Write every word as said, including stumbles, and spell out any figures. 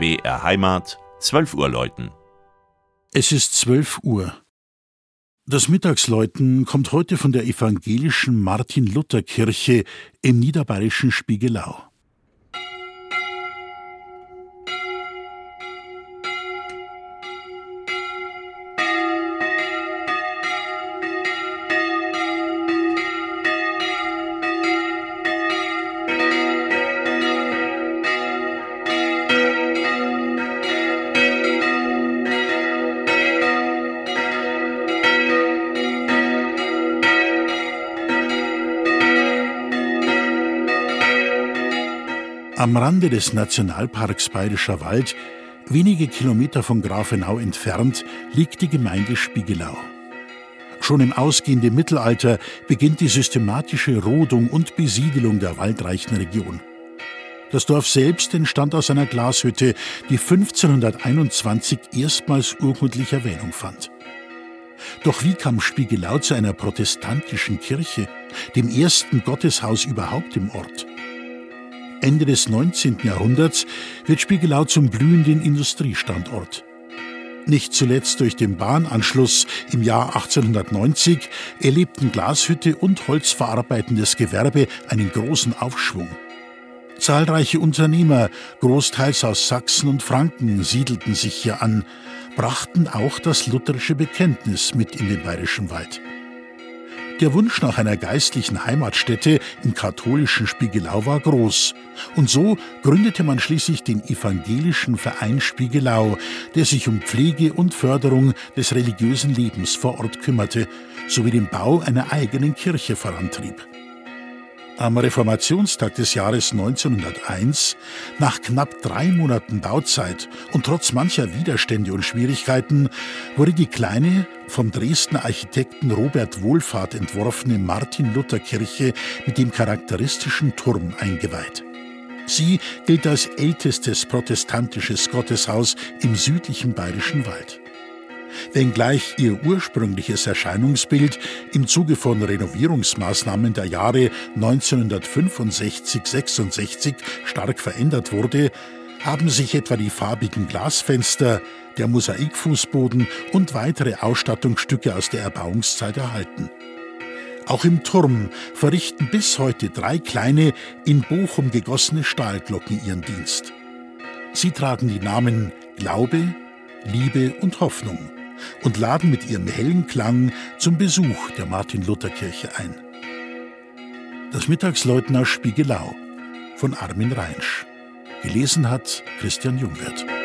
B R Heimat, zwölf Uhr läuten. Es ist zwölf Uhr. Das Mittagsläuten kommt heute von der evangelischen Martin-Luther-Kirche im niederbayerischen Spiegelau. Am Rande des Nationalparks Bayerischer Wald, wenige Kilometer von Grafenau entfernt, liegt die Gemeinde Spiegelau. Schon im ausgehenden Mittelalter beginnt die systematische Rodung und Besiedelung der waldreichen Region. Das Dorf selbst entstand aus einer Glashütte, die fünfzehnhunderteinundzwanzig erstmals urkundlich Erwähnung fand. Doch wie kam Spiegelau zu einer protestantischen Kirche, dem ersten Gotteshaus überhaupt im Ort? Ende des neunzehnten Jahrhunderts wird Spiegelau zum blühenden Industriestandort. Nicht zuletzt durch den Bahnanschluss im Jahr achtzehnhundertneunzig erlebten Glashütte und holzverarbeitendes Gewerbe einen großen Aufschwung. Zahlreiche Unternehmer, großteils aus Sachsen und Franken, siedelten sich hier an, brachten auch das lutherische Bekenntnis mit in den bayerischen Wald. Der Wunsch nach einer geistlichen Heimatstätte im katholischen Spiegelau war groß. Und so gründete man schließlich den evangelischen Verein Spiegelau, der sich um Pflege und Förderung des religiösen Lebens vor Ort kümmerte, sowie den Bau einer eigenen Kirche vorantrieb. Am Reformationstag des Jahres neunzehnhunderteins, nach knapp drei Monaten Bauzeit und trotz mancher Widerstände und Schwierigkeiten, wurde die kleine, vom Dresdner Architekten Robert Wohlfahrt entworfene Martin-Luther-Kirche mit dem charakteristischen Turm eingeweiht. Sie gilt als ältestes protestantisches Gotteshaus im südlichen Bayerischen Wald. Wenngleich ihr ursprüngliches Erscheinungsbild im Zuge von Renovierungsmaßnahmen der Jahre neunzehnhundertfünfundsechzig sechsundsechzig stark verändert wurde, haben sich etwa die farbigen Glasfenster, der Mosaikfußboden und weitere Ausstattungsstücke aus der Erbauungszeit erhalten. Auch im Turm verrichten bis heute drei kleine, in Bochum gegossene Stahlglocken ihren Dienst. Sie tragen die Namen Glaube, Liebe und Hoffnung und laden mit ihrem hellen Klang zum Besuch der Martin-Luther-Kirche ein. Das Mittagsläuten aus Spiegelau von Armin Reinsch. Gelesen hat Christian Jungwirth.